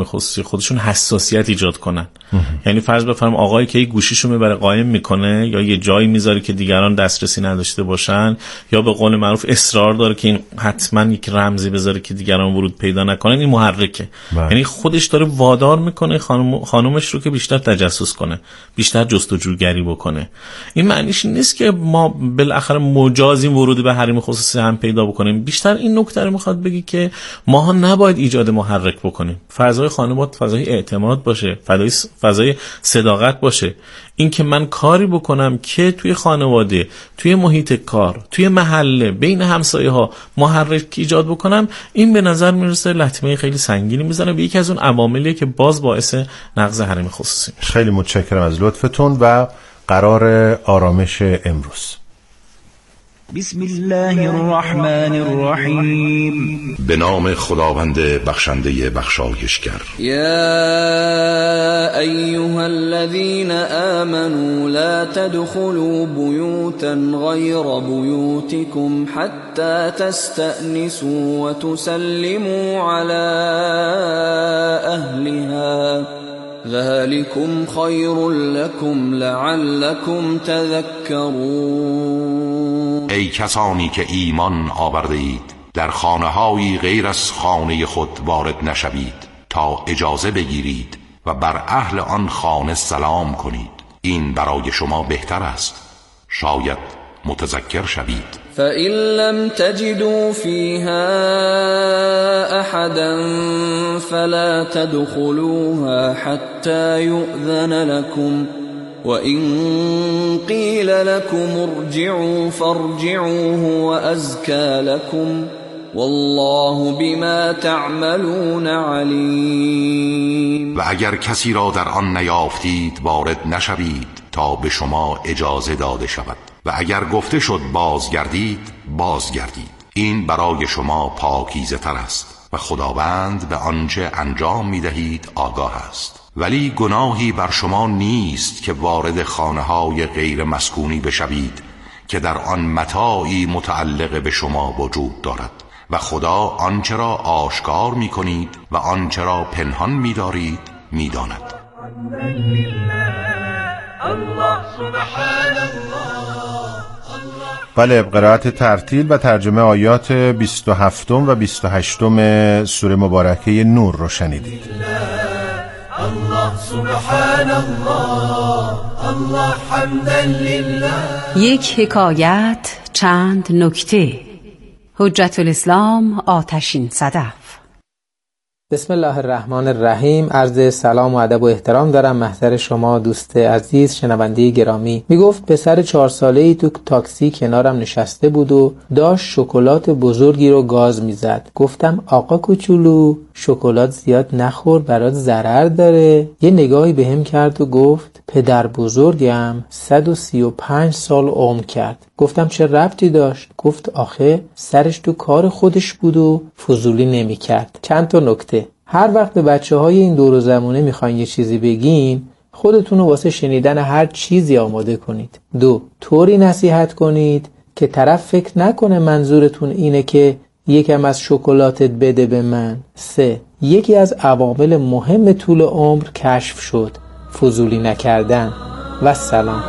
حریم خصوصی خودشون حساسیت ایجاد کنن. یعنی فرض بفرماییم آقایی که گوشیشو میبره قایم میکنه یا یه جایی میذاره که دیگران دسترسی نداشته باشن، یا به قول معروف اصرار داره که این حتما یک رمزی بذاره که دیگران ورود پیدا نکنن، این محرکه. یعنی خودش داره وادار میکنه خانومش رو که بیشتر تجسس کنه، بیشتر جستجوگری بکنه. این معنیش نیست که ما بالاخره مجازیم ورود به حریم خصوصی هم پیدا بکنیم. بیشتر این نکته رو میخواد بگی که ماها نباید ایجاد محرک بکنیم. فضای خانواده فضای اعتماد باشه، فضای صداقت باشه. این که من کاری بکنم که توی خانواده، توی محیط کار، توی محله، بین همسایه ها محرک ایجاد بکنم، این به نظر میرسه لطمه خیلی سنگینی میزنه به یکی از اون عواملیه که باز باعث نقض حریم خصوصی میشه. خیلی متشکرم از لطفتون و قرار آرامش امروز. بسم الله الرحمن الرحیم. به نام خداوند بخشنده بخشایشگر. یا ایها الذین آمنوا لا تدخلوا بیوتا غیر بیوتکم حتی تستأنسوا وتسلموا علی اهلها ذلكم خیر لكم لعلكم تذکرون. ای کسانی که ایمان آورده اید، در خانه‌هایی غیر از خانه خود وارد نشوید تا اجازه بگیرید و بر اهل آن خانه سلام کنید. این برای شما بهتر است، شاید متذکر شوید. فَإِن لَّمْ تَجِدُوا فِيهَا أَحَدًا فَلَا تَدْخُلُوهَا حَتَّى يُؤْذَنَ لَكُمْ وَإِن قِيلَ لَكُمُ ارْجِعُوا فَارْجِعُوا هُوَ أَزْكَىٰ لَكُمْ وَاللَّهُ بِمَا تَعْمَلُونَ عَلِيمٌ. و اگر کسی را در آن نیافتید وارد نشوید تا به شما اجازه داده شود، و اگر گفته شد بازگردید بازگردید. این برای شما پاکیزه تر است و خداوند به آنچه انجام می دهید آگاه است. ولی گناهی بر شما نیست که وارد خانه‌های غیر مسکونی بشوید که در آن متاعی متعلق به شما وجود دارد و خدا آنچه را آشکار می کنید و آنچه را پنهان می دارید می داند. بله، قرائت ترتیل و ترجمه آیات 27 و 28 سوره مبارکه نور رو شنیدید. الله سبحان الله، الله حمدا لله. یک حکایت، چند نکته. حجت الاسلام آتشین صدف. بسم الله الرحمن الرحیم. عرض سلام و ادب و احترام دارم محضر شما دوست عزیز شنونده گرامی. میگفت پسر 4 ساله‌ای تو تاکسی کنارم نشسته بود و داشت شکلات بزرگی رو گاز میزد. گفتم آقا کوچولو شکلات زیاد نخور، برات ضرر داره. یه نگاهی بهم کرد و گفت پدر بزرگم 135 سال عمر کرد. گفتم چه ربطی داشت؟ گفت آخه سرش تو کار خودش بود و فضولی نمی کرد. چند تا نکته. هر وقت به بچه‌های این دور و زمونه میخواین یه چیزی بگین، خودتون رو واسه شنیدن هر چیزی آماده کنید. 2. طوری نصیحت کنید که طرف فکر نکنه منظورتون اینه که یکم از شکلاتت بده به من. 3. یکی از عوامل مهم طول عمر کشف شد، فضولی نکردن. و سلام.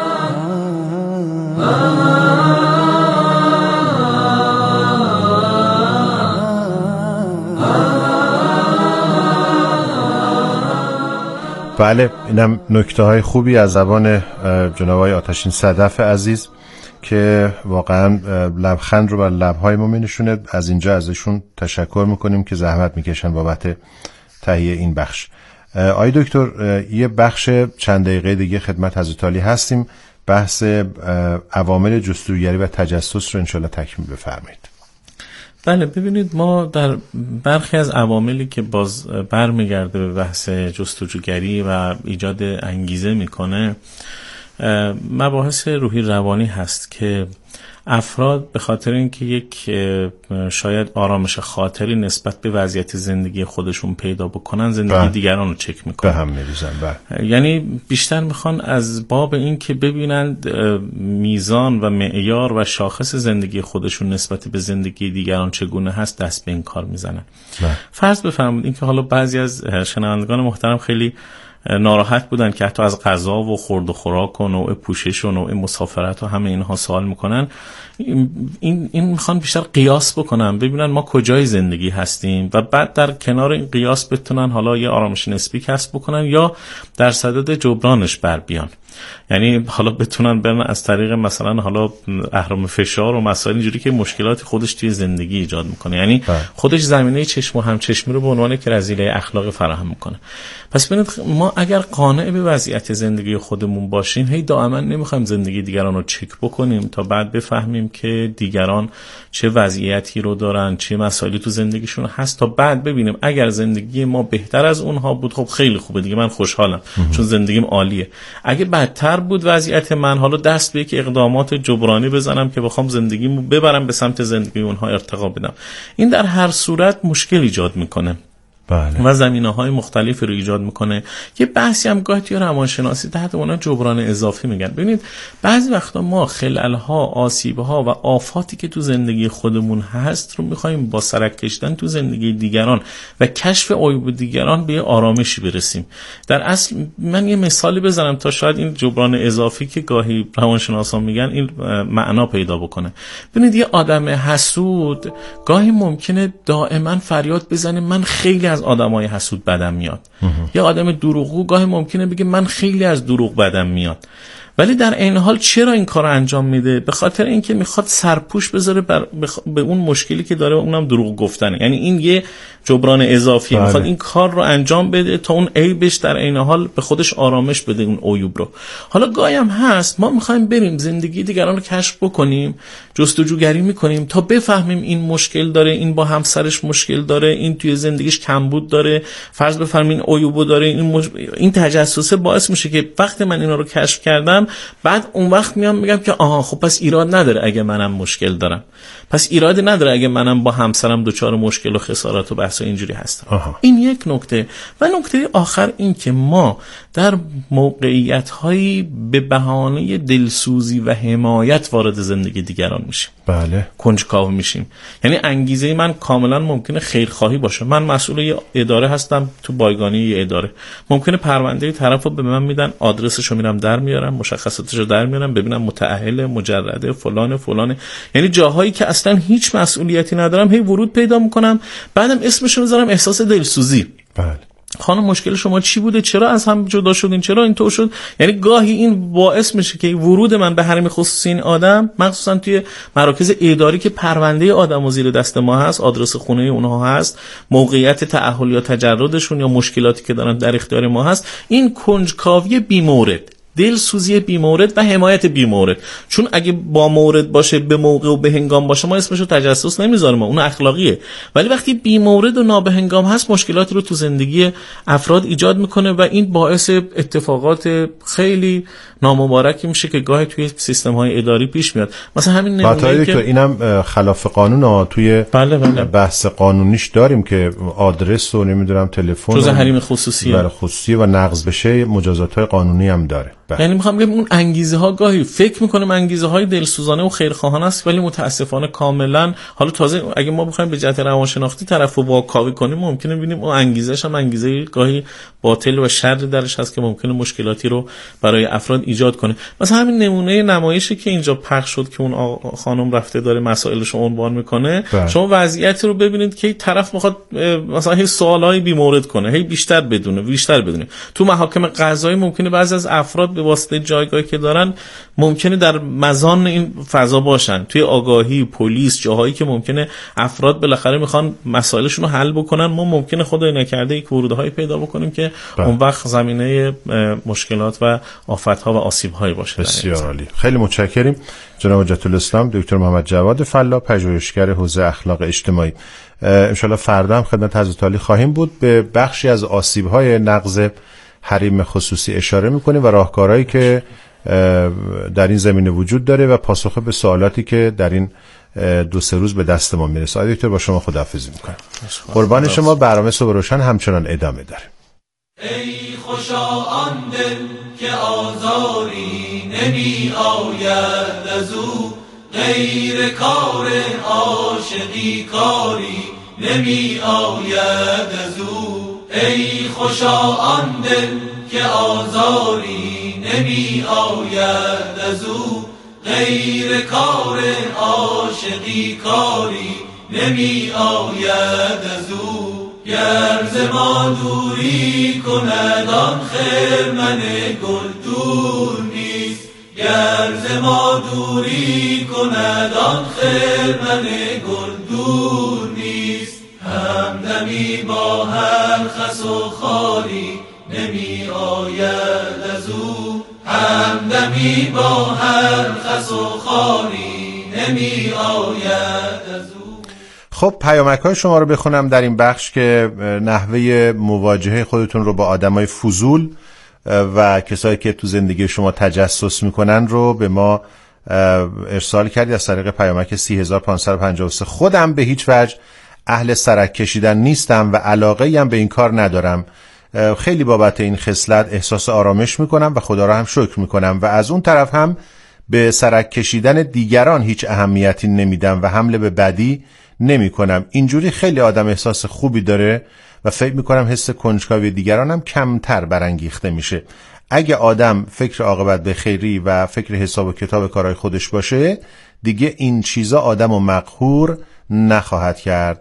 بله، اینم نکته های خوبی از زبان جناب آقای آتشین صدف عزیز که واقعا لبخند رو بر لبهای ما می‌نشونه. از اینجا ازشون تشکر میکنیم که زحمت میکشن بابت تهیه این بخش. آقای دکتر، یه بخش چند دقیقه دیگه خدمت حضرت عالی هستیم. بحث عوامل جستجوگری و تجسس رو انشالله تکمیل بفرمایید. بله، ببینید ما در برخی از عواملی که باز برمیگرده به بحث جستجوگری و ایجاد انگیزه میکنه، مباحث روحی روانی هست که افراد به خاطر اینکه یک شاید آرامش خاطری نسبت به وضعیت زندگی خودشون پیدا بکنن، زندگی دیگران رو چک میکنن، به هم میریزن. یعنی بیشتر میخوان از باب این که ببینند میزان و معیار و شاخص زندگی خودشون نسبت به زندگی دیگران چگونه هست دست به این کار میزنن. فرض بفرمایید اینکه حالا بعضی از شنوندگان محترم خیلی ناراحت بودن که حتی از غذا و خورد و خوراک و نوع پوشش و نوع مسافرت و همه اینها سوال میکنن. این میخوان بیشتر قیاس بکنن، ببینن ما کجای زندگی هستیم و بعد در کنار این قیاس بتونن حالا یه آرامش نسبی کسب بکنن یا در صدد جبرانش بر بیان. یعنی حالا بتونن برن از طریق مثلا حالا اهرم فشار و مسائل اینجوری که مشکلات خودش توی زندگی ایجاد میکنه، یعنی خودش زمینه چشم و همچشمی رو به عنوان یک رذیله اخلاقی فراهم میکنه. پس ببینید ما اگر قانع به وضعیت زندگی خودمون باشیم، هی دائما نمیخوایم زندگی دیگران رو چک بکنیم تا بعد بفهمیم که دیگران چه وضعیتی رو دارن، چه مسائلی تو زندگیشون هست، تا بعد ببینیم اگر زندگی ما بهتر از اونها بود خب خیلی خوبه دیگه، من خوشحالم چون زندگیم عالیه. اگه بدتر بود وضعیت من، حالا دست به یک اقدامات جبرانی بزنم که بخوام زندگیمو ببرم به سمت زندگی اونها ارتقا بدم. این در هر صورت مشکل ایجاد میکنه. بله. و زمینه‌های مختلفی رو ایجاد میکنه. یه بحثی هم گاهی توی روانشناسی تحت عنوان جبران اضافی میگن. ببینید بعضی وقتا ما خلل‌ها، آسیب‌ها و آفاتی که تو زندگی خودمون هست رو میخوایم با سرک کشیدن تو زندگی دیگران و کشف عیوب دیگران به آرامشی برسیم. در اصل من یه مثالی بزنم تا شاید این جبران اضافی که گاهی روانشناسان میگن این معنا پیدا بکنه. ببینید یه آدم حسود گاهی ممکنه دائما فریاد بزنه من خیلی از آدمای حسود بدم میاد. یا آدم دروغگو گاهی ممکنه بگه من خیلی از دروغ بدم میاد. ولی در این حال چرا این کار انجام میده؟ به خاطر اینکه میخواد سرپوش بذاره به اون مشکلی که داره، اونم دروغ گفتنه. یعنی این یه جبران اضافیه. بله. میخواد این کار رو انجام بده تا اون عیبش در این حال به خودش آرامش بده اون عیوب رو. حالا گاهی هم هست ما میخوایم بریم زندگی دیگران رو کشف بکنیم، جستجوگری میکنیم تا بفهمیم این مشکل داره، این با همسرش مشکل داره، این توی زندگیش کمبود داره، فرض بفرمایید این عیوبو داره. این تجسس باعث میشه که وقتی من اینا رو کشف کردم بعد اون وقت میام میگم که آها خب پس ایراد نداره اگه منم مشکل دارم، پس ایرادی نداره اگه منم با همسرم دچار مشکل و خسارات و بحث اینجوری هستم. این یک نکته. و نکته آخر این که ما در موقعیت‌هایی به بهانه دلسوزی و حمایت وارد زندگی دیگران میشیم. بله. کنجکاو میشیم. یعنی انگیزه من کاملا ممکنه خیرخواهی باشه. من مسئول یه اداره هستم تو بایگانی یه اداره. ممکنه پرونده طرفو به من میدن، آدرسشو میرم در میارم، مشخصاتشو در میارم، ببینم متأهل، مجرده، فلان. یعنی جاهایی که اصلا هیچ مسئولیتی ندارم هی ورود پیدا میکنم، بعدم اسمشو میذارم احساس دلسوزی. بله. خانم مشکل شما چی بوده؟ چرا از هم جدا شدین؟ چرا اینطور شد؟ یعنی گاهی این باعث میشه که ورود من به حریم خصوصی این آدم، مخصوصا توی مراکز اداری که پرونده آدمو زیر دست ما هست، آدرس خونه اونها هست، موقعیت تأهل یا تجردشون یا مشکلاتی که دارن در اختیار ما هست، این کنجکاوی بی‌مورد، دلسوزی بی‌مورد و حمایت بی‌مورد. چون اگه با مورد باشه، به موقع و به هنگام باشه، ما اسمشو تجسس نمیذاریم، اون اخلاقیه. ولی وقتی بی‌مورد و نابهنگام هست، مشکلاتی رو تو زندگی افراد ایجاد میکنه و این باعث اتفاقات خیلی نامبارکی میشه که گاهی توی سیستم‌های اداری پیش میاد. مثلا همین نمونه که اینم خلاف قانون توی بله. بحث قانونیش داریم که آدرس و نمیدونم تلفن جزء حریم خصوصیه، برای خصوصی و نقض بشه مجازات‌های قانونی هم داره. یعنی میخوام بگم اون انگیزه ها گاهی فکر میکنم انگیزه های دلسوزانه و خیرخواهانه است، ولی متاسفانه کاملا، حالا تازه اگه ما بخوایم به جهت روانشناختی طرفو واکاوی کنیم ممکنه ببینیم اون انگیزه‌ش هم انگیزه گاهی باطل و شر درش هست که ممکنه مشکلاتی رو برای افراد ایجاد کنه. مثلا همین نمونه نمایشی که اینجا پخش شد که اون خانم رفته داره مسائلش رو عنوان میکنه، شما وضعیت رو ببینید که طرف میخواد مثلا هی سوالای بی‌مورد کنه، هی بیشتر بدونه. تو محاکم قضایی ممکنه بعضی از افراد به واسطه جایگاهی که دارن ممکنه در مزان این فضا باشن، توی آگاهی پلیس، جاهایی که ممکنه افراد بالاخره میخوان مسائلشون رو حل بکنن، ما ممکنه خدای نکرده یک ورودهایی پیدا بکنیم که اون وقت زمینه مشکلات و آفت‌ها و آسیب‌هایی باشه. بسیار عالی. خیلی متشکریم جناب حجت الاسلام دکتر محمد جواد فلا، پژوهشگر حوزه اخلاق اجتماعی. ان شاءالله فردا هم خدمت حضرت عالی خواهیم بود، به بخشی از آسیب‌های نقض حریم خصوصی اشاره میکنیم و راهکارهایی که در این زمینه وجود داره و پاسخ به سوالاتی که در این 2-3 روز به دست ما میرسه. آقای دکتر با شما خداحافظی میکنم. قربان شما. برنامه صبح روشن همچنان ادامه داره. ای خوشا آن دل که آزاری نمی آید از او، غیر کار عاشقی کاری نمی آید از او. ای خوشا آن دل که آزاری نمی آید از او، غیر کار عاشقی کاری نمی آید از او. گر ز ما دوری کند آن خرمن گل دور نیست، گر ز ما دوری کند آن خرمن گل دور نیست. همدمی با هر خس و خاری نمی آید از او، همدمی با هر خس و خاری نمی آید از او. خب پیامک‌های شما رو بخونم در این بخش که نحوه مواجهه خودتون رو با آدمای فضول و کسایی که تو زندگی شما تجسس میکنن رو به ما ارسال کردید از طریق پیامک 30553. خودم به هیچ وجه اهل سرک کشیدن نیستم و علاقه‌ای هم به این کار ندارم. خیلی بابت این خصلت احساس آرامش میکنم و خدا را هم شکر میکنم و از اون طرف هم به سرک کشیدن دیگران هیچ اهمیتی نمیدم و حمله به بدی نمی کنم. اینجوری خیلی آدم احساس خوبی داره و فکر میکنم حس کنجکاوی دیگران هم کمتر برانگیخته میشه. اگه آدم فکر عاقبت به خیری و فکر حساب و کتاب کارهای خودش باشه دیگه این چیزا آدم و مقهور نخواهد کرد.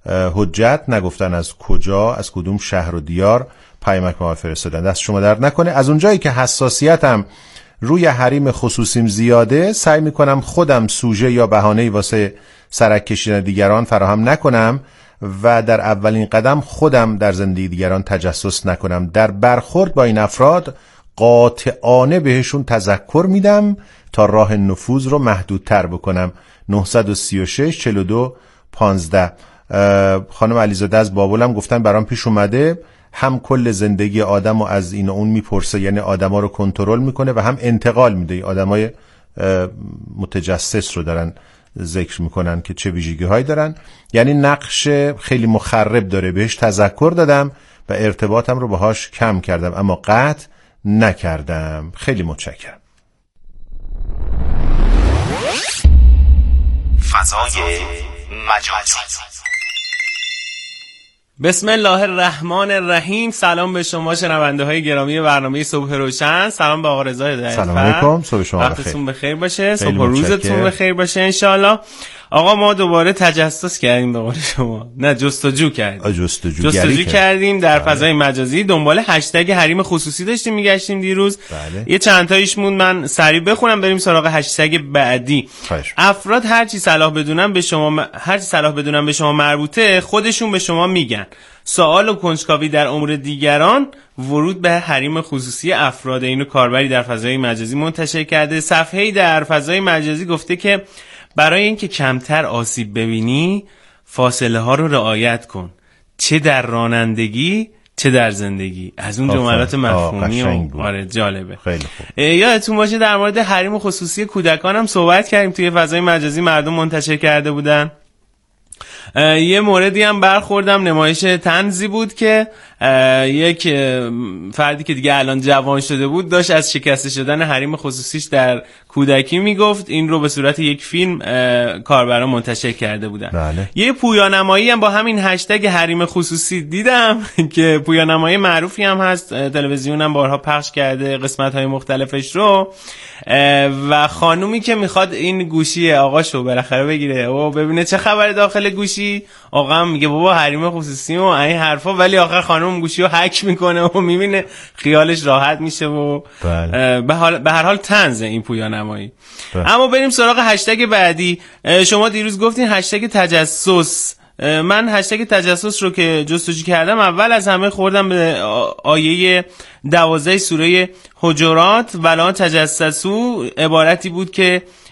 حجت نگفتن از کجا، از کدوم شهر و دیار پیامک ما فرستادن. دست شما درد نکنه. از اونجایی که حساسیتم روی حریم خصوصیم زیاده سعی میکنم خودم سوژه یا بهانه‌ای واسه سرک کشیدن دیگران فراهم نکنم و در اولین قدم خودم در زندگی دیگران تجسس نکنم. در برخورد با این افراد قاطعانه بهشون تذکر میدم تا راه نفوذ رو محدودتر بکنم. 936 42 15. خانم علیزاده از بابل هم گفتن برام پیش اومده هم کل زندگی آدم رو از این و اون میپرسه، یعنی آدم ها رو کنترل میکنه و هم انتقال میده. آدم های متجسس رو دارن ذکر میکنن که چه ویژگی هایی دارن، یعنی نقش خیلی مخرب داره. بهش تذکر دادم و ارتباطم رو باهاش کم کردم اما قطع نکردم. خیلی متشکرم. فضای مجازی. بسم الله الرحمن الرحیم. سلام به شما شنونده های گرامی برنامه صبح روشن. سلام به آقا رضا هدایت. سلام علیکم. صبح شما بخیر. وقتتون بخیر باشه. صبح و روزتون بخیر باشه ان شاء الله. آقا ما دوباره تجسس کردیم به قول شما. نه جستجو کردیم. جستجو کردیم در فضای مجازی. دنبال هشتگ حریم خصوصی داشتیم میگشتیم دیروز. بله. یه چند تایش مون من سریع بخونم بریم سراغ هشتگ بعدی. افراد هر چی صلاح بدونن به شما مربوطه خودشون به شما میگن. سوال و کنجکاوی در امور دیگران ورود به حریم خصوصی افراد. اینو کاربری در فضای مجازی منتشر کرده. صفحه‌ای در فضای مجازی گفته که برای اینکه کمتر آسیب ببینی فاصله ها رو رعایت کن، چه در رانندگی چه در زندگی. از اون جملات مفهومی آره جالبه. خیلی خوب. یادتون باشه در مورد حریم خصوصی کودکان هم صحبت کردیم توی فضای مجازی، مردم منتشر کرده بودن. یه موردی هم برخوردم، نمایش طنزی بود که یک فردی که دیگه الان جوان شده بود داشت از شکسته شدن حریم خصوصیش در کودکی میگفت. این رو به صورت یک فیلم کاربران منتشر کرده بودن. بله. یه پویانمایی هم با همین هشتگ حریم خصوصی دیدم که پویانمایی معروفی هم هست، تلویزیون هم بارها پخش کرده قسمت‌های مختلفش رو، و خانومی که میخواد این گوشی آقاشو بالاخره بگیره و ببینه چه خبر داخل گوشی، آقا هم میگه بابا حریم خصوصی و این حرفا، ولی آخر خانم گوشی رو هک میکنه و میبینه خیالش راحت میشه و به هر حال طنز این پویانمایی. اما بریم سراغ هشتگ بعدی. شما دیروز گفتین هشتگ تجسس. من هشتگ تجسس رو که جستجو کردم اول از همه خوردم به آیه 12 سوره حجرات. ولا تجسسوا عبارتی بود که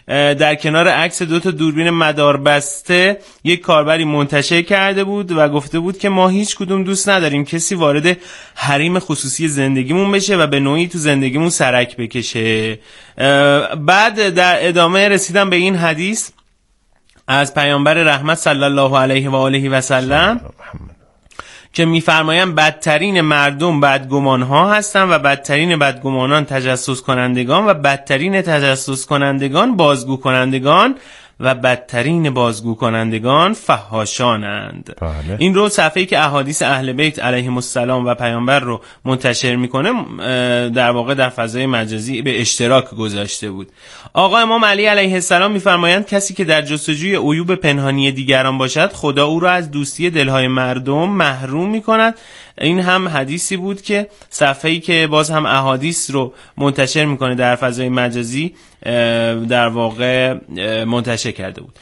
در کنار عکس 2 تا دوربین مداربسته یک کاربری منتشر کرده بود و گفته بود که ما هیچ کدوم دوست نداریم کسی وارد حریم خصوصی زندگیمون بشه و به نوعی تو زندگیمون سرک بکشه. بعد در ادامه رسیدم به این حدیث از پیامبر رحمت صلی الله علیه و آله و سلم که میفرمایند بدترین مردم بدگمان ها هستند و بدترین بدگمانان تجسس کنندگان و بدترین تجسس کنندگان بازگو کنندگان و بدترین بازگو کنندگان فحاشانند. بله. این رو صفحه‌ای که احادیث اهل بیت علیهم السلام و پیامبر رو منتشر میکنه در واقع در فضای مجازی به اشتراک گذاشته بود. آقا امام علی علیه السلام میفرمایند کسی که در جستجوی عیوب پنهانی دیگران باشد خدا او را از دوستی دلهای مردم محروم میکند. این هم حدیثی بود که صفحه‌ای که باز هم احادیث رو منتشر میکنه در فضای مجازی در واقع منتشر کرده بود.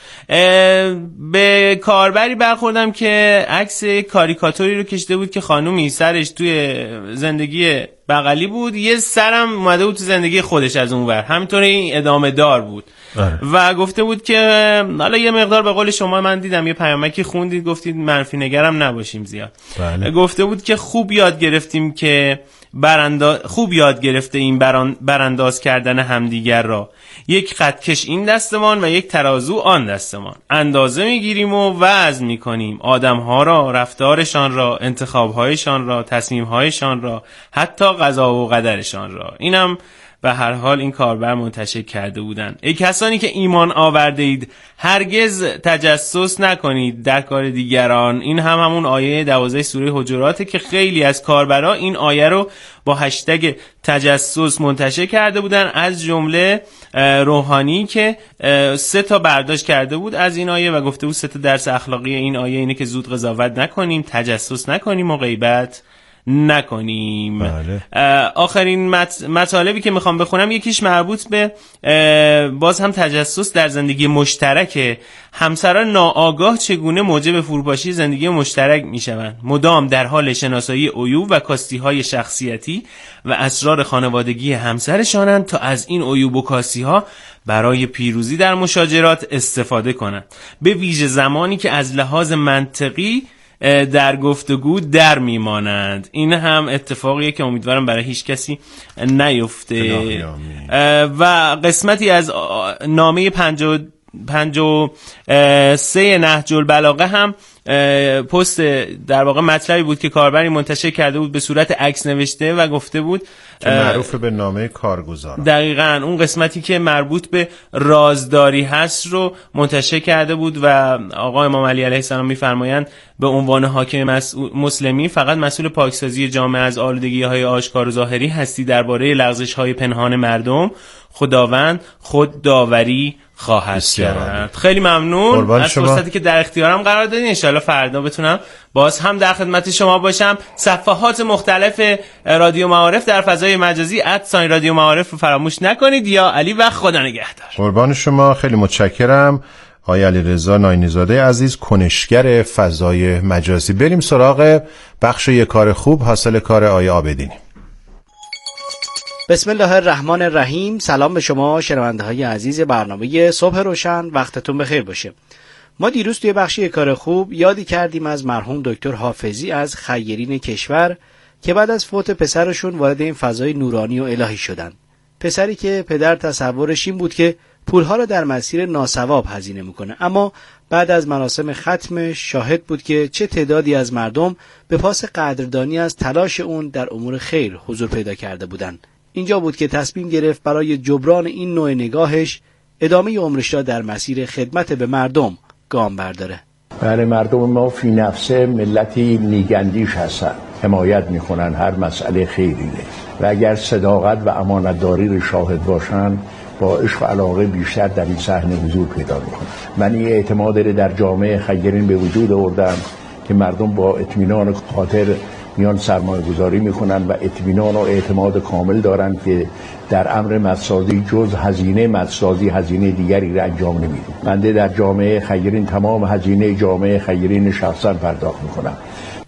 به کاربری برخوردم که عکس کاریکاتوری رو کشیده بود که خانومی سرش توی زندگی بغلی بود، یه سرم اومده بود تو زندگی خودش از اون ور، همینطوری این ادامه دار بود. و گفته بود که حالا یه مقدار به قول شما من دیدم یه پیامکی خوندید گفتید منفی نگرم نباشیم زیاد. بله. گفته بود که خوب یاد گرفتیم که خوب یاد گرفته این برانداز کردن همدیگر را، یک خطکش این دستمان و یک ترازو آن دستمان، اندازه میگیریم و وزن میکنیم آدمها را، رفتارشان را، انتخابهایشان را، تصمیمهایشان را، حتی قضا و قدرشان را. اینم به هر حال این کاربر منتشر کرده بودن. ای کسانی که ایمان آورده اید هرگز تجسس نکنید در کار دیگران. این هم همون آیه 12 سوره حجراته که خیلی از کاربرا این آیه رو با هشتگ تجسس منتشر کرده بودن، از جمله روحانی که 3 تا برداشت کرده بود از این آیه و گفته بود 3 تا درس اخلاقی این آیه اینه که زود قضاوت نکنیم، تجسس نکنیم و غیبت نکنیم. بله. آخرین مطالبی که میخوام بخونم یکیش مربوط به باز هم تجسس در زندگی مشترک. همسران ناآگاه چگونه موجب فروپاشی زندگی مشترک میشوند. مدام در حال شناسایی عیوب و کاستی‌های شخصیتی و اسرار خانوادگی همسرشانند تا از این عیوب و کاستی‌ها برای پیروزی در مشاجرات استفاده کنند، به ویژه زمانی که از لحاظ منطقی در گفتگو در میمانند. این هم اتفاقیه که امیدوارم برای هیچ کسی نیفته. و قسمتی از نامه 53 نهج البلاغه هم پست در واقع مطلبی بود که کاربری منتشر کرده بود به صورت عکس نوشته و گفته بود که معروف به نامه کارگزاران. دقیقاً اون قسمتی که مربوط به رازداری هست رو منتشر کرده بود و آقا امام علی علیه السلام میفرمایند به عنوان حاکم مسلمی فقط مسئول پاکسازی جامعه از آلودگی‌های آشکار و ظاهری هستی، درباره لغزش‌های پنهان مردم خداوند خود داوری خواهد کرد. خیلی ممنون از فرصتی که در اختیارم قرار دادین. انشالله فردا بتونم باز هم در خدمت شما باشم. صفحات مختلف رادیو معارف در فضای مجازی @رادیو معارف رو فراموش نکنید. یا علی و خدا نگهدار. قربان شما، خیلی متشکرم. آقای علیرضا ناینی‌زاده عزیز، کنشگر فضای مجازی. بریم سراغ بخش یک کار خوب حاصل کار آقای عابدینی. بسم الله الرحمن الرحیم. سلام به شما شنونده های عزیز برنامه صبح روشن، وقتتون بخیر باشه. ما دیروز توی بخش یک کار خوب یادی کردیم از مرحوم دکتر حافظی از خیرین کشور که بعد از فوت پسرشون وارد این فضای نورانی و الهی شدن. پسری که پدر تصورش این بود که پولها را در مسیر ناصواب هزینه میکنه، اما بعد از مراسم ختمش شاهد بود که چه تعدادی از مردم به پاس قدردانی از تلاش اون در امور خیر حضور پیدا کرده بودن. اینجا بود که تصمیم گرفت برای جبران این نوع نگاهش ادامه عمرش را در مسیر خدمت به مردم گام برداره. بله، مردم ما فی نفسه ملتی نیگندیش هستن، حمایت میکنن هر مسئله خیریه و اگر صداقت و امانتداری رو شاهد باشن با عشق و علاقه بیشتر در این صحنه حضور پیدا میکنن. من این اعتماد رو در جامعه خیرین به وجود آوردم که مردم با اطمینان خاطر میان سرمایه گذاری میکنن و اطمینان و اعتماد کامل دارن که در امر مدسازی جز هزینه مدسازی هزینه دیگری را انجام نمیدیم. بنده در جامعه خیرین تمام هزینه جامعه خیرین شخصا پرداخت میکنم.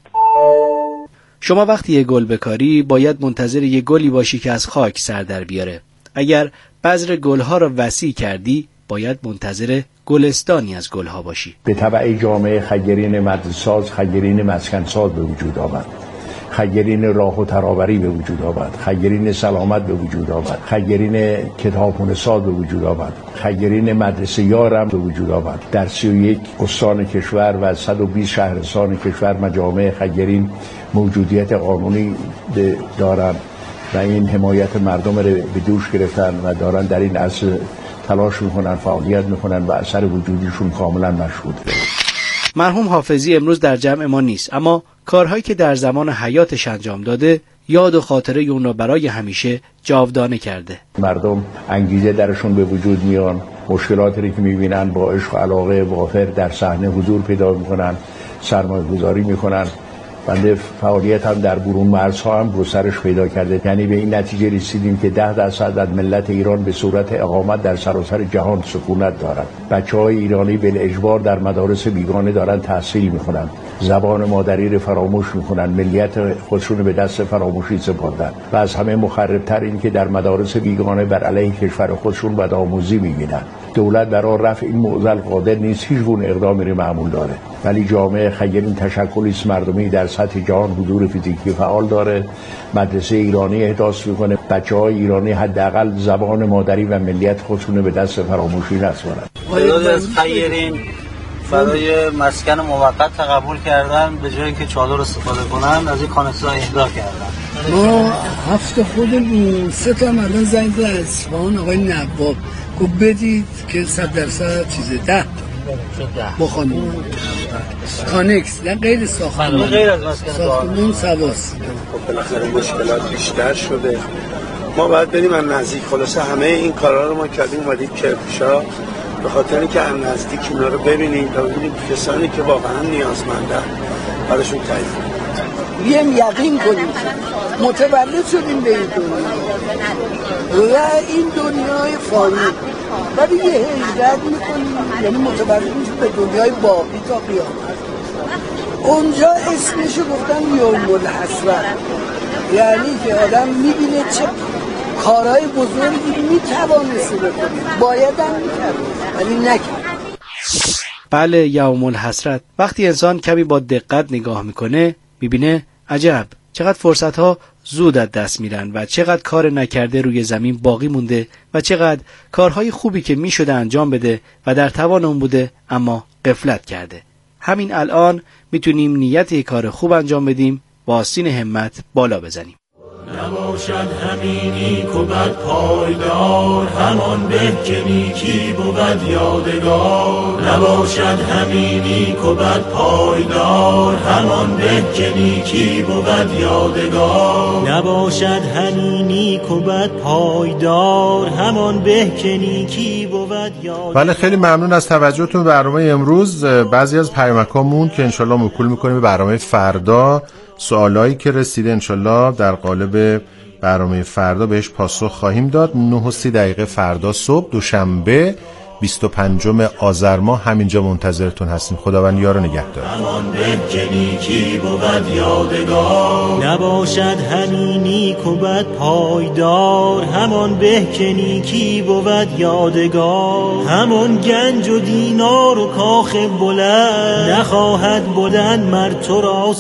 شما وقتی یه گل بکاری باید منتظر یه گلی باشی که از خاک سر در بیاره. اگر بذر گلها را وسیع کردی باید منتظر گلستانی از گلها باشی. به تبع جامعه خیرین مدرساز، خیرین مسکنساز به وجود آمد، خیرین راه و ترابری به وجود آمد، خیرین سلامت به وجود آمد، خیرین کتابخانه ساز به وجود آمد، خیرین مدرسه یارم به وجود آمد. در 31 استان کشور و 120 شهرستان کشور مجامع خیرین موجودیت قانونی دارند و این حمایت مردم رو به دوش گرفتن و دارن در این عصر تلاش میکنن، فعالیت میکنن و اثر وجودیشون کاملا مشهوده. مرحوم حافظی امروز در جمع ما نیست، اما کارهایی که در زمان حیاتش انجام داده یاد و خاطره اون را برای همیشه جاودانه کرده. مردم انگیزه درشون به وجود میان، مشکلاتی که میبینن با عشق و علاقه وافر در صحنه حضور پیدا میکنن، سرمایه گذاری میکنن. بنده فعالیت هم در برون مرزها هم گسترش پیدا کرده، یعنی به این نتیجه رسیدیم که 10% از ملت ایران به صورت اقامت در سراسر جهان سکونت دارند. بچه‌های ایرانی بالاجبار در مدارس بیگانه دارن تحصیل میکنن، زبان مادری رو فراموش میکنن، ملیت خودشون به دست فراموشی سپردن و از همه مخربتر این که در مدارس بیگانه بر علیه کشور خودشون بدآموزی میگیرن. دولت برای رفع این معضل قادر نیست، هیچ گونه اقدامی رو معمول داره، ولی جامعه خیرین تشکلی است مردمی در سطح جهان حضور فیزیکی فعال داره. مدرسه ایرانی احداث میکنه، بچه‌های ایرانی حداقل زبان مادری و ملیت خودشون به دست فراموشی نسپارن. تعداد از خیرین برای مسکن موقت تقبل کردن، به جای اینکه چادر استفاده کنن از این کانکس‌ها اهدا کردن. ما هفته خودمون 3 تا الان زنگ زد از اصفهان آقای نواب گفت بدید که 100% چیزه 10 با خانم کانکس، نه غیر ساختمون، غیر از مسکن ساختمون سواس. خب بالاخره مشکلات بیشتر شده، ما باید بریم از نزدیک. خلاصه همه این کارا رو ما کردیم، اومدیم کرپشا به خاطر اینکه از نزدیک اینا رو ببینیم تا ببینیم کسانی که واقعا نیازمندن براشون تعریف کنیم، بیایم یقین کنیم متولد شدیم به این دنیا و این دنیای فانی، ولی یه هجرت میکنیم، یعنی متولد میشیم به دنیای باقی تا قیامت. اونجا اسمشو گفتن یوم الحسرت، یعنی که آدم میبینه چه کارهای بزرگی میتوانسته بکنه، باید هم میکرد ولی نکرد. بله، یوم الحسرت. وقتی انسان کمی با دقت نگاه میکنه میبینه عجب چقدر فرصتها زود از دست میرن و چقدر کار نکرده روی زمین باقی مونده و چقدر کارهای خوبی که میشده انجام بده و در توان اون بوده اما غفلت کرده. همین الان میتونیم نیت یک کار خوب انجام بدیم، با آستین همت بالا بزنیم. نباشد همینی که بد پایدار، همان به که نیکی بود یادگار. نباشد همینی که بد پایدار، همان به که نیکی بود یادگار. نباشد همینی که بد پایدار، همان به که نیکی بود یادگار. بله، خیلی ممنون از توجهتون به برنامه امروز. بعضی از پیامکامون که انشالله موکول میکنیم به برنامه فردا، سوالایی که رسیده انشالله در قالب برنامه فردا بهش پاسخ خواهیم داد. 9:30 فردا صبح دوشنبه 25 آذر ماه همینجا منتظرتون هستیم. خداوند یار و نگهدار. همان به که نیکی بود یادگار. نباشد همینی که بد پایدار، همان به که نیکی بود یادگار. همان گنج و دینار و کاخ بلند، نخواهد بودن مر تو را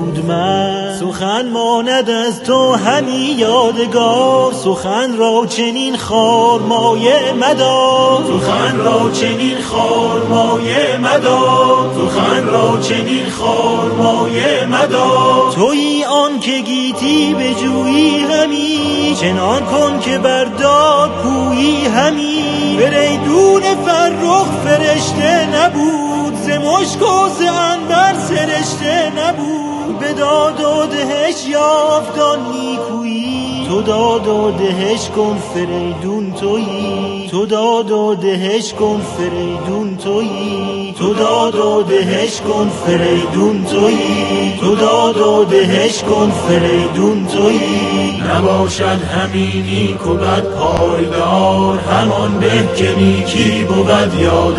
سودمند. سخن ماند از تو همی یادگار، سخن را چنین خار مایه مدار. سخن را چنین خار مایه مدار، سخن را چنین خار مایه مدار. تویی آن که گیتی به جویی همی، چنان کن که برداد پویی همی. فریدون فرخ فرشته نبود، ز مشک و ز عنبر سرشته نبود. به داد و دهش یافت آن نیکویی، تو داد و دهش کن فریدون تویی. تو داد و دهش کن فریدون تویی. تو داد و دهش کن فریدون تویی. تو داد و دهش کن فریدون تویی. نباشد همینی که بد پایدار، همان به که نیکی بود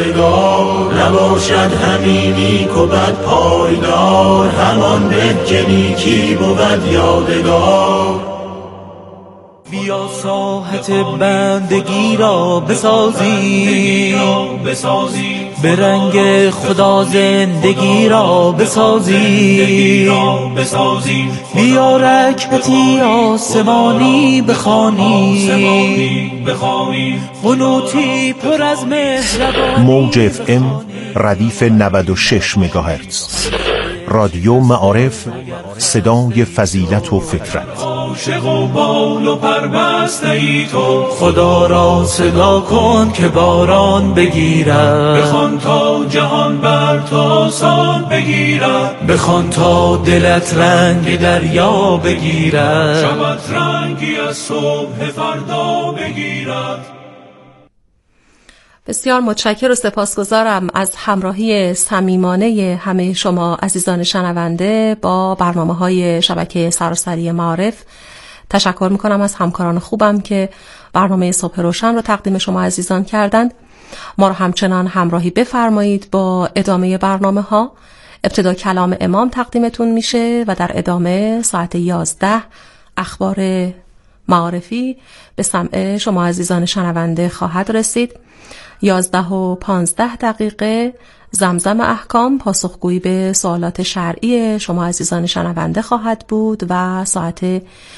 یادگار. نباشد همینی که بد پایدار، همان به که نیکی بود یادگار. بیا ساحت بندگی را بسازی، به رنگ خدا زندگی را بسازی، بیا رکعتی آسمانی بخوانی، قنوتی پر از مهربانی. موج اف ام ردیف 96 مگاهرتز، رادیو معارف، صدای فضیلت و فکرت. عاشق و بال و پربسته ای تو، خدا را صدا کن که باران بگیرد، بخوان تا جهان بر تو آسان بگیرد، بخوان تا دلت رنگ دریا بگیرد، شبت رنگی از صبح فردا بگیرد. بسیار متشکر و سپاسگزارم از همراهی صمیمانه همه شما عزیزان شنونده با برنامه‌های شبکه سراسری معارف. تشکر می‌کنم از همکاران خوبم که برنامه صبح روشن رو تقدیم شما عزیزان کردند. ما رو همچنان همراهی بفرمایید با ادامه برنامه‌ها. ابتدا کلام امام تقدیمتون میشه و در ادامه ساعت 11 اخبار معارفی به سمع شما عزیزان شنونده خواهد رسید. 11:15 زمزم احکام، پاسخگویی به سوالات شرعی شما عزیزان شنونده خواهد بود و ساعت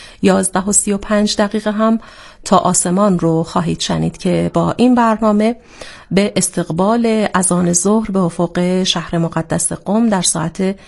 11:35 هم تا آسمان رو خواهید شنید که با این برنامه به استقبال اذان ظهر به افق شهر مقدس قم در ساعت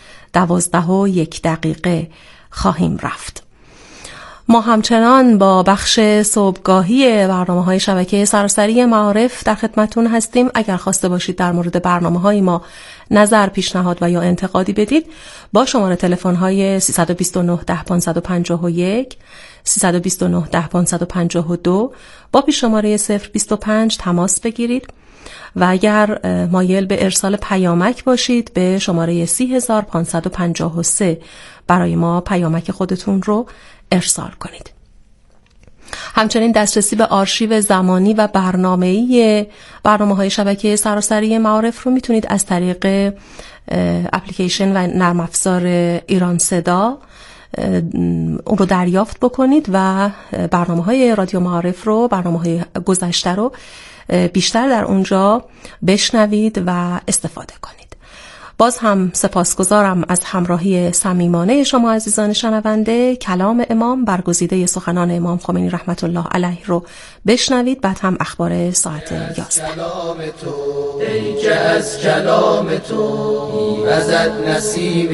12:01 خواهیم رفت. ما همچنان با بخش صبحگاهی برنامه‌های شبکه سراسری معارف در خدمتتون هستیم. اگر خواسته باشید در مورد برنامه‌های ما نظر، پیشنهاد و یا انتقادی بدید، با شماره تلفن‌های 329 10 551 329 10 552 با پیش شماره 025 تماس بگیرید و اگر مایل به ارسال پیامک باشید به شماره 30553 برای ما پیامک خودتون رو ارسال کنید. همچنین دسترسی به آرشیو زمانی و برنامه‌های شبکه سراسری معارف رو میتونید از طریق اپلیکیشن و نرم افزار ایران صدا اون رو دریافت بکنید و برنامه‌های رادیو معارف رو، برنامه‌های گذشته رو بیشتر در اونجا بشنوید و استفاده کنید. باز هم سپاسگزارم از همراهی صمیمانه شما عزیزان شنونده. کلام امام برگزیده سخنان امام خمینی رحمت الله علیه رو بشنوید، بعد هم اخبار ساعت 11. کلام تو ای که از کلام تو میوزد نسیم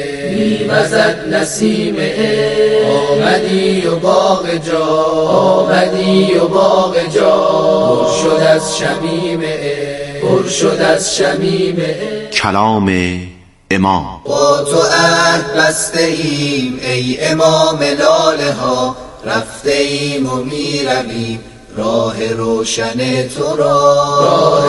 آمدی و باغ جا پر شد از شمیم کلام امام. با تو عهد بسته ایم ای امام لاله ها، رفته ایم و میرویم راه روشن تو را.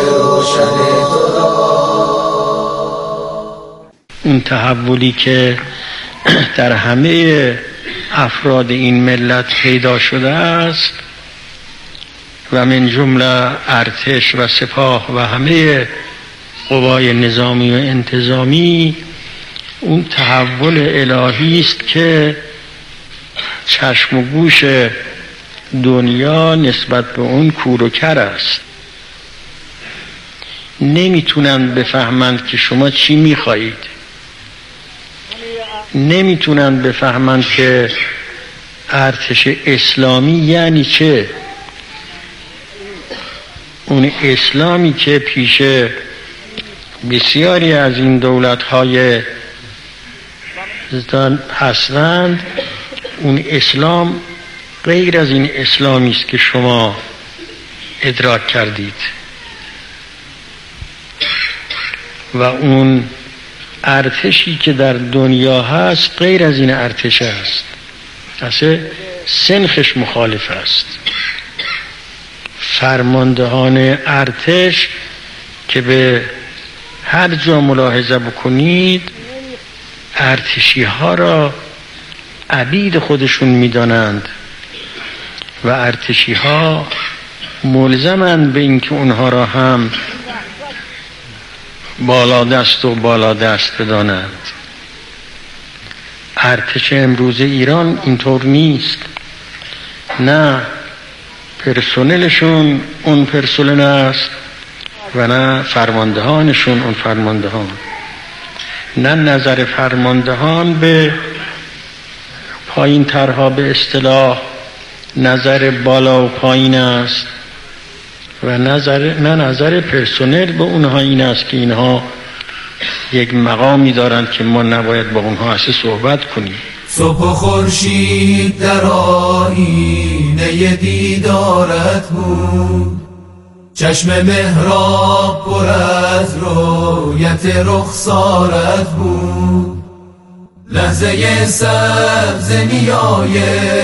اون تحولی که در همه افراد این ملت پیدا شده است و من جمله ارتش و سپاه و همه قوای نظامی و انتظامی، اون تحول الهی است که چشم و گوش دنیا نسبت به اون کور و کر است. نمیتونن بفهمند که شما چی میخواهید، نمیتونن بفهمند که ارتش اسلامی یعنی چه. اون اسلامی که پیش بسیاری از این دولت‌های هستند، اون اسلام غیر از این اسلامی است که شما ادراک کردید و اون ارتشی که در دنیا هست غیر از این ارتش است، اصلا سنخش مخالف است. فرماندهان ارتش که به هر جا ملاحظه بکنید ارتشی ها را عبید خودشون میدانند و ارتشی ها ملزمند به اینکه اونها را هم بالا دست بدانند. ارتش امروز ایران اینطور نیست. نه پرسنلشون اون پرسنل است و نه فرماندهانشون اون فرماندهان، نه نظر فرماندهان به پایین ترها به اصطلاح نظر بالا و پایین است و نه نظر پرسنل به اونها این است که اینها یک مقامی دارند که ما نباید با اونها اصلا صحبت کنیم. صبح و خورشید در آینه دیدارت بود، چشم محراب پر از رویت رخسارت بود، لحظه سبز نیای